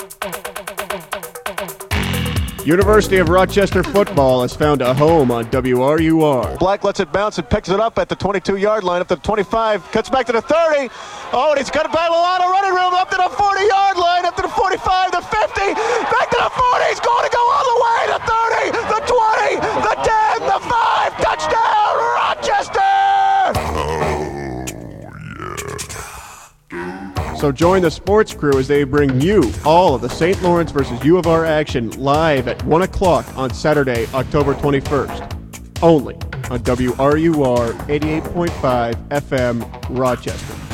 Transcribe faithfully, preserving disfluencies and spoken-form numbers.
University of Rochester football has found a home on W R U R. Black lets it bounce and picks it up at the twenty-two-yard line, up to the twenty-five, cuts back to the thirty. Oh, and he's got a lot of running room up to the forty-yard line, up to the forty-five, the fifty, back to the forty. He's going to go all the way, the thirty, the twenty, the ten, the five. Touchdown, Rochester! So join the sports crew as they bring you all of the Saint Lawrence versus U of R action live at one o'clock on Saturday, October twenty-first. Only on W R U R eighty-eight point five F M Rochester.